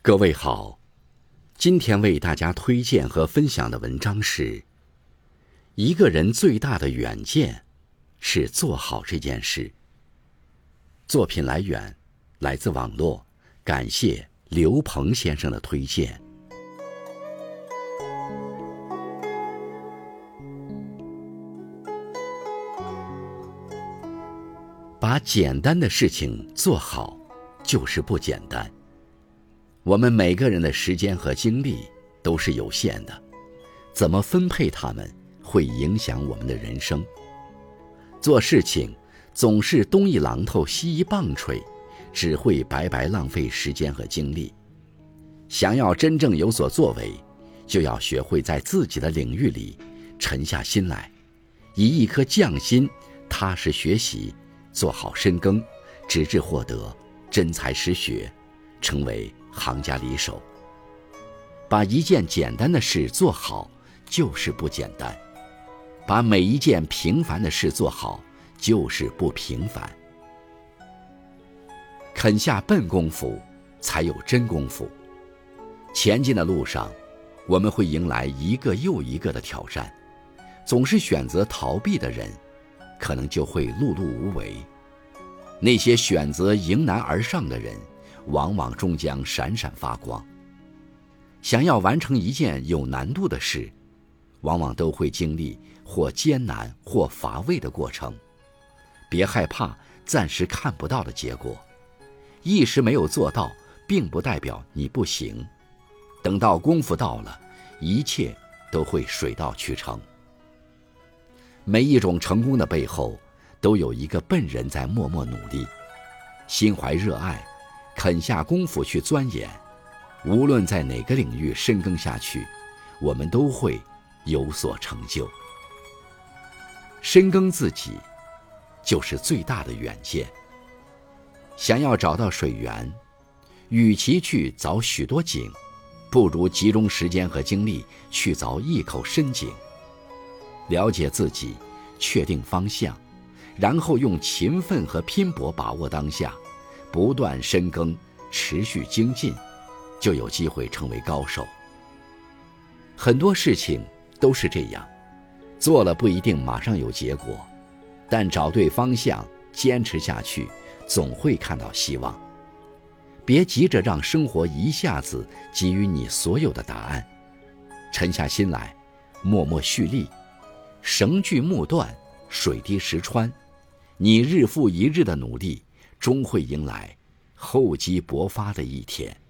各位好，今天为大家推荐和分享的文章是：一个人最大的远见是做好这件事。作品来源来自网络，感谢刘鹏先生的推荐。把简单的事情做好，就是不简单。我们每个人的时间和精力都是有限的，怎么分配它们，会影响我们的人生。做事情总是东一榔头西一棒槌，只会白白浪费时间和精力。想要真正有所作为，就要学会在自己的领域里沉下心来，以一颗匠心踏实学习，做好深耕，直至获得真才实学，成为行家里手。把一件简单的事做好，就是不简单；把每一件平凡的事做好，就是不平凡。肯下笨功夫，才有真功夫。前进的路上，我们会迎来一个又一个的挑战，总是选择逃避的人，可能就会碌碌无为。那些选择迎难而上的人，往往终将闪闪发光。想要完成一件有难度的事，往往都会经历或艰难或乏味的过程。别害怕暂时看不到的结果，一时没有做到，并不代表你不行。等到功夫到了，一切都会水到渠成。每一种成功的背后，都有一个笨人在默默努力，心怀热爱，肯下功夫去钻研。无论在哪个领域深耕下去，我们都会有所成就。深耕自己，就是最大的远见。想要找到水源，与其去凿许多井，不如集中时间和精力去凿一口深井。了解自己，确定方向，然后用勤奋和拼搏把握当下，不断深耕，持续精进，就有机会成为高手。很多事情都是这样，做了不一定马上有结果，但找对方向，坚持下去，总会看到希望。别急着让生活一下子给予你所有的答案，沉下心来，默默蓄力，绳锯木断，水滴石穿。你日复一日的努力，终会迎来厚积薄发的一天。